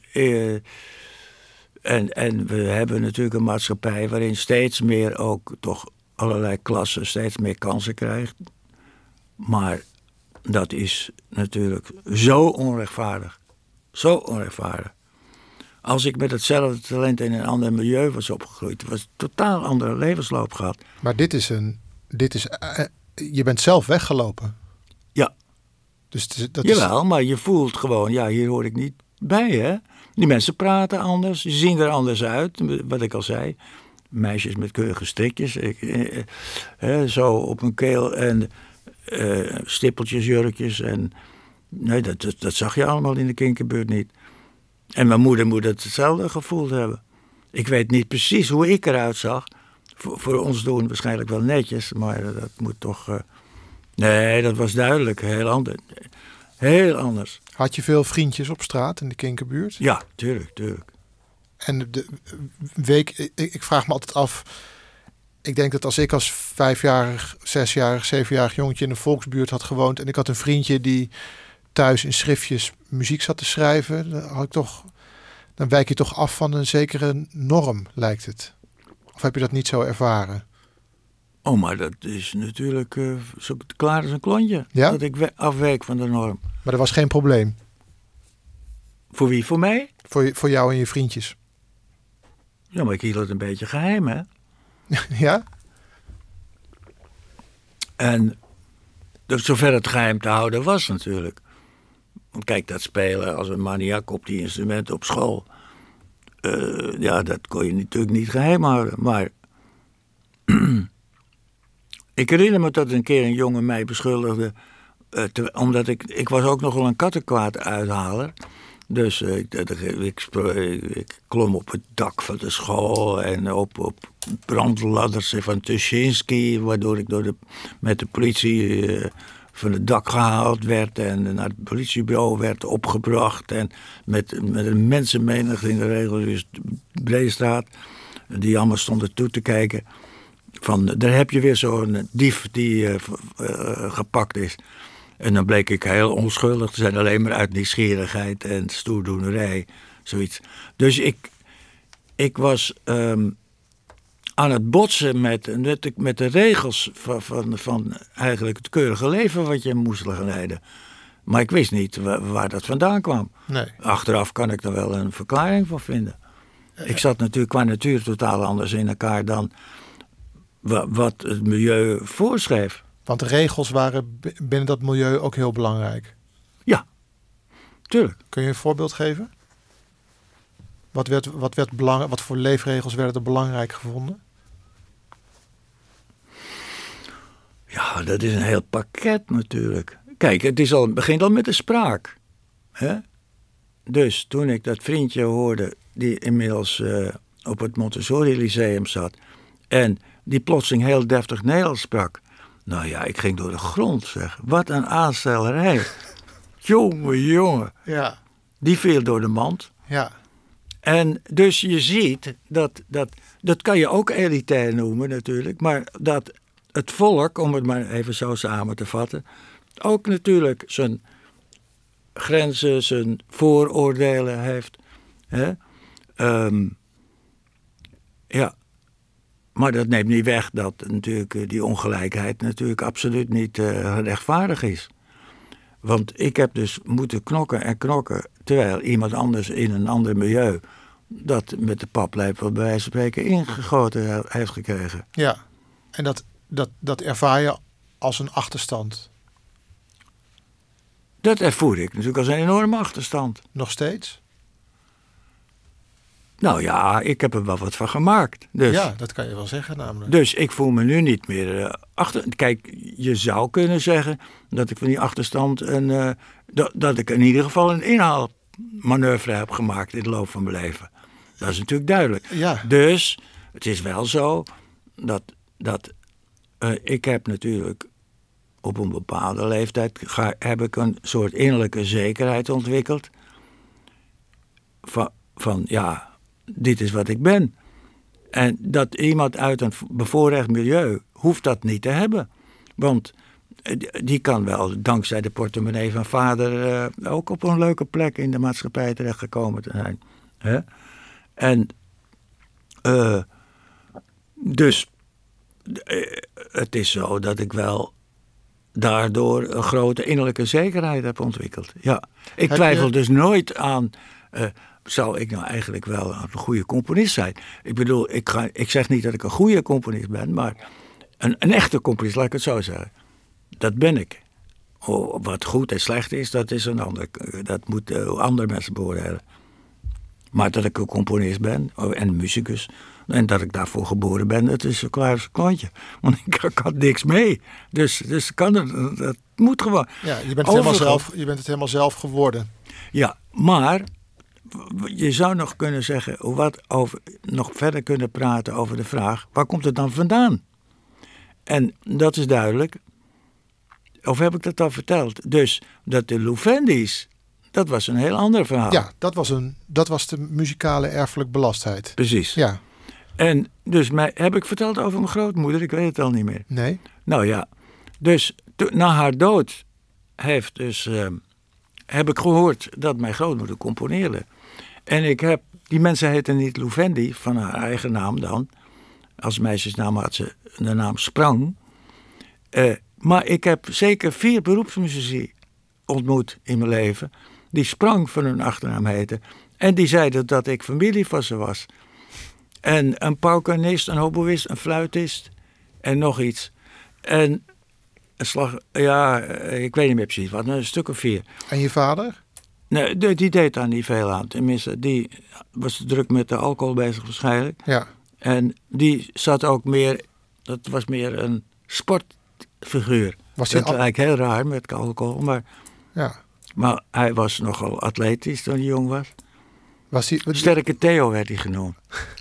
en we hebben natuurlijk een maatschappij waarin steeds meer ook toch allerlei klassen steeds meer kansen krijgt. Maar dat is natuurlijk zo onrechtvaardig. Zo onrechtvaardig. Als ik met hetzelfde talent in een ander milieu was opgegroeid, was een totaal andere levensloop gehad. Maar je bent zelf weggelopen. Ja. Dus Jawel, maar je voelt gewoon, ja, hier hoor ik niet bij, hè. Die mensen praten anders, ze zien er anders uit, wat ik al zei. Meisjes met keurige strikjes, zo op hun keel en stippeltjes, jurkjes. En, nee, dat zag je allemaal in de kinkerbuurt niet. En mijn moeder moet hetzelfde gevoeld hebben. Ik weet niet precies hoe ik eruit zag. Voor ons doen waarschijnlijk wel netjes, maar dat moet toch... Nee, dat was duidelijk. Heel anders. Had je veel vriendjes op straat in de kinkerbuurt? Ja, tuurlijk. En ik vraag me altijd af... Ik denk dat als ik als 5-jarig, 6-jarig, 7-jarig jongetje in een volksbuurt had gewoond... en ik had een vriendje die thuis in schriftjes muziek zat te schrijven... dan wijk je toch af van een zekere norm, lijkt het. Of heb je dat niet zo ervaren? Oh, maar dat is natuurlijk zo klaar als een klontje. Ja? Dat ik afweek van de norm. Maar er was geen probleem? Voor wie? Voor mij? Voor jou en je vriendjes? Ja, maar ik hield het een beetje geheim, hè? Ja? En zover het geheim te houden was natuurlijk. Want kijk, dat spelen als een maniak op die instrumenten op school... dat kon je natuurlijk niet geheim houden. Maar ik herinner me dat een keer een jongen mij beschuldigde... omdat ik was ook nogal een kattenkwaad uithaler. Dus ik klom op het dak van de school en op brandladders van Tuschinski... waardoor ik met de politie van het dak gehaald werd... en naar het politiebureau werd opgebracht... en met een mensenmenigte in de regel, Breestraat... die allemaal stonden toe te kijken... van daar heb je weer zo'n dief die gepakt is... En dan bleek ik heel onschuldig te zijn, alleen maar uit nieuwsgierigheid en stoerdoenerij, zoiets. Dus ik was aan het botsen met de regels van eigenlijk het keurige leven wat je moest leiden. Maar ik wist niet waar dat vandaan kwam. Nee. Achteraf kan ik er wel een verklaring voor vinden. Ik zat natuurlijk qua natuur totaal anders in elkaar dan wat het milieu voorschreef. Want de regels waren binnen dat milieu ook heel belangrijk. Ja, tuurlijk. Kun je een voorbeeld geven? Wat voor leefregels werden er belangrijk gevonden? Ja, dat is een heel pakket natuurlijk. Kijk, het begint al met de spraak. Hè? Dus toen ik dat vriendje hoorde die inmiddels op het Montessori Lyceum zat. En die plotseling heel deftig Nederlands sprak. Nou ja, ik ging door de grond, zeg. Wat een aanstellerij. Jongen. Ja. Die viel door de mand. Ja. En dus je ziet, dat kan je ook elitair noemen natuurlijk. Maar dat het volk, om het maar even zo samen te vatten, ook natuurlijk zijn grenzen, zijn vooroordelen heeft. Hè? Ja. Maar dat neemt niet weg dat natuurlijk die ongelijkheid natuurlijk absoluut niet rechtvaardig is. Want ik heb dus moeten knokken, terwijl iemand anders in een ander milieu dat met de paplepel bij wijze van spreken ingegoten heeft gekregen. Ja, en dat ervaar je als een achterstand. Dat ervoer ik natuurlijk als een enorme achterstand. Nog steeds? Nou ja, ik heb er wel wat van gemaakt. Dus. Ja, dat kan je wel zeggen namelijk. Dus ik voel me nu niet meer achter. Kijk, je zou kunnen zeggen dat ik van die achterstand dat ik in ieder geval een inhaalmanoeuvre heb gemaakt in de loop van mijn leven. Dat is natuurlijk duidelijk. Ja. Dus het is wel zo dat ik heb natuurlijk op een bepaalde leeftijd heb ik een soort innerlijke zekerheid ontwikkeld. Van ja, dit is wat ik ben. En dat iemand uit een bevoorrecht milieu hoeft dat niet te hebben. Want die kan wel dankzij de portemonnee van vader ook op een leuke plek in de maatschappij terechtgekomen te zijn. Hè? En dus het is zo dat ik wel daardoor een grote innerlijke zekerheid heb ontwikkeld. Ja. Ik twijfel dus nooit aan, zou ik nou eigenlijk wel een goede componist zijn? Ik bedoel, ik zeg niet dat ik een goede componist ben, maar een echte componist, laat ik het zo zeggen. Dat ben ik. Wat goed en slecht is, dat is een ander. Dat moeten andere mensen beoordelen. Maar dat ik een componist ben en een muzikus en dat ik daarvoor geboren ben, dat is zo klaar als een klontje. Want ik kan niks mee. Dus dat moet gewoon. Ja, je bent het helemaal zelf geworden. Ja, maar je zou nog kunnen zeggen, nog verder kunnen praten over de vraag, waar komt het dan vandaan? En dat is duidelijk. Of heb ik dat al verteld? Dus dat de Loefendis, dat was een heel ander verhaal. Ja, dat was de muzikale erfelijk belastheid. Precies. Ja. En dus heb ik verteld over mijn grootmoeder? Ik weet het al niet meer. Nee. Nou ja, dus na haar dood heb ik gehoord dat mijn grootmoeder componeerde. En die mensen heten niet Loefendi, van haar eigen naam dan. Als meisjesnaam had ze de naam Sprang. Maar ik heb zeker 4 beroepsmuzici ontmoet in mijn leven, die Sprang van hun achternaam heten. En die zeiden dat ik familie van ze was. En een paukenist, een hoboïst, een fluitist en nog iets. En ik weet niet meer precies wat, een stuk of 4. En je vader? Nee, die deed daar niet veel aan. Tenminste, die was druk met de alcohol bezig waarschijnlijk. Ja. En die zat ook meer, dat was meer een sportfiguur. Dat lijkt heel raar met alcohol, maar... Ja. Maar hij was nogal atletisch toen hij jong was. Sterke Theo werd hij genoemd.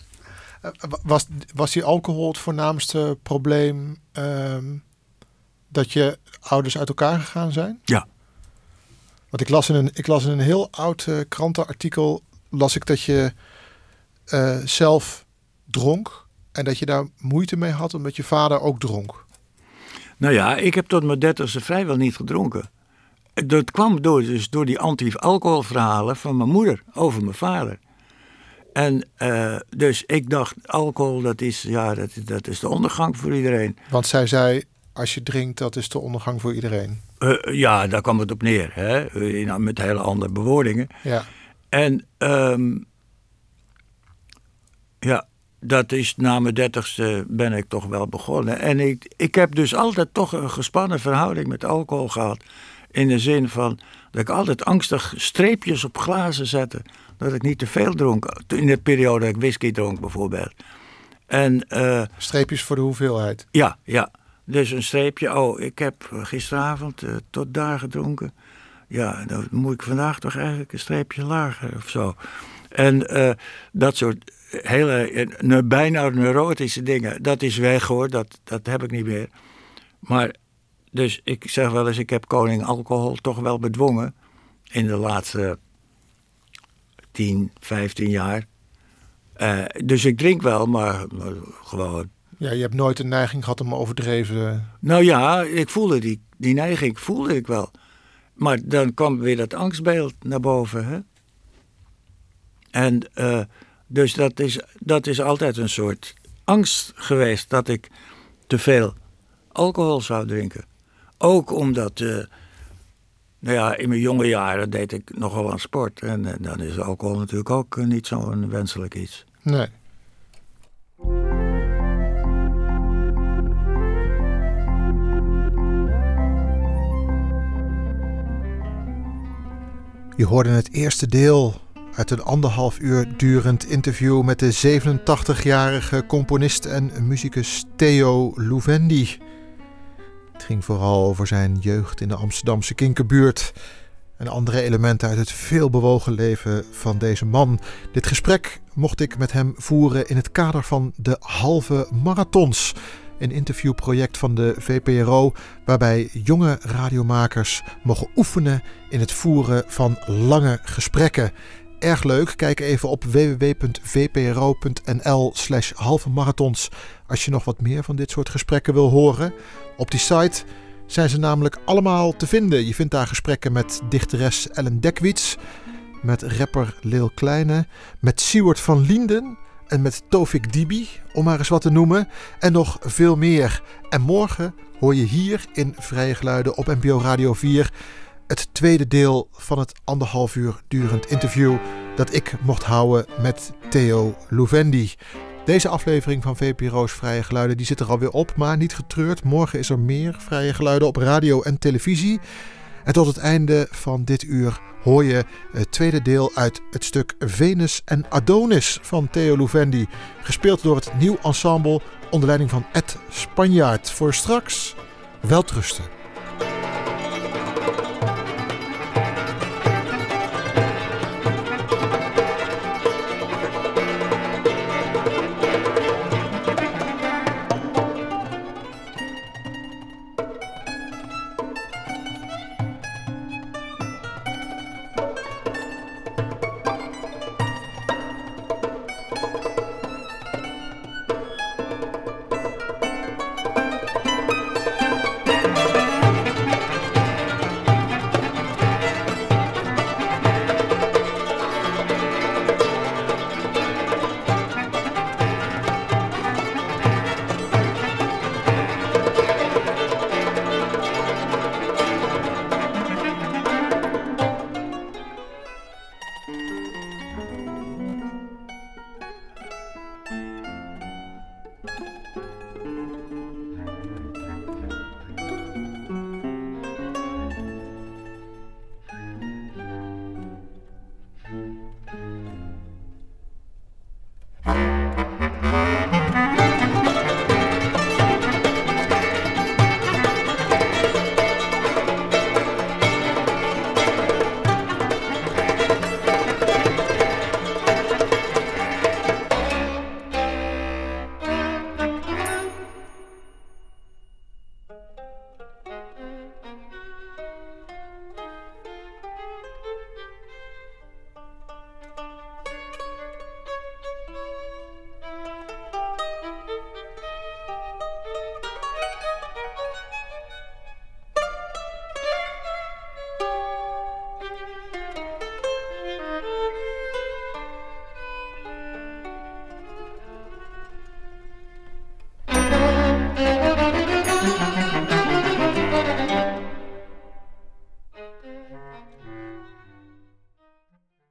Was die alcohol het voornaamste probleem dat je ouders uit elkaar gegaan zijn? Ja. Want ik las in een heel oud krantenartikel dat je zelf dronk en dat je daar moeite mee had omdat je vader ook dronk. Nou ja, ik heb tot mijn 30e vrijwel niet gedronken. Dat kwam door die anti-alcoholverhalen van mijn moeder over mijn vader. En dus ik dacht, alcohol, dat is de ondergang voor iedereen. Want zij zei, als je drinkt, dat is de ondergang voor iedereen. Ja, daar kwam het op neer. Hè? Met hele andere bewoordingen. Ja. En dat is na mijn 30ste ben ik toch wel begonnen. En ik heb dus altijd toch een gespannen verhouding met alcohol gehad. In de zin van dat ik altijd angstig streepjes op glazen zette. Dat ik niet te veel dronk. In de periode dat ik whisky dronk bijvoorbeeld. En, streepjes voor de hoeveelheid? Ja. Dus een streepje. Ik heb gisteravond tot daar gedronken. Ja, dan moet ik vandaag toch eigenlijk een streepje lager of zo. En dat soort hele bijna neurotische dingen, dat is weg hoor, dat heb ik niet meer. Maar, dus ik zeg wel eens, ik heb koning alcohol toch wel bedwongen in de laatste 10, 15 jaar. Dus ik drink wel, maar gewoon. Ja, je hebt nooit een neiging gehad om overdreven. Nou ja, ik voelde die neiging, voelde ik wel. Maar dan kwam weer dat angstbeeld naar boven. Hè? En dus dat is altijd een soort angst geweest dat ik te veel alcohol zou drinken. Ook omdat, in mijn jonge jaren deed ik nogal aan sport. En dan is alcohol natuurlijk ook niet zo'n wenselijk iets. Nee. Je hoorde het eerste deel uit een 1,5 uur durend interview met de 87-jarige componist en muzikus Theo Louvendi. Het ging vooral over zijn jeugd in de Amsterdamse Kinkerbuurt en andere elementen uit het veelbewogen leven van deze man. Dit gesprek mocht ik met hem voeren in het kader van de Halve Marathons. Een interviewproject van de VPRO waarbij jonge radiomakers mogen oefenen in het voeren van lange gesprekken. Erg leuk, kijk even op www.vpro.nl/halvemarathons als je nog wat meer van dit soort gesprekken wil horen. Op die site zijn ze namelijk allemaal te vinden. Je vindt daar gesprekken met dichteres Ellen Dekwits, met rapper Lil Kleine, met Siewert van Lienden en met Tofik Dibi, om maar eens wat te noemen. En nog veel meer. En morgen hoor je hier in Vrije Geluiden op NPO Radio 4... het tweede deel van het 1,5 uur durend interview dat ik mocht houden met Theo Louvendi. Deze aflevering van VPRO's Vrije Geluiden die zit er alweer op, maar niet getreurd. Morgen is er meer Vrije Geluiden op radio en televisie. En tot het einde van dit uur hoor je het tweede deel uit het stuk Venus en Adonis van Theo Louvendi. Gespeeld door het nieuw ensemble onder leiding van Ed Spanjaard. Voor straks, welterusten.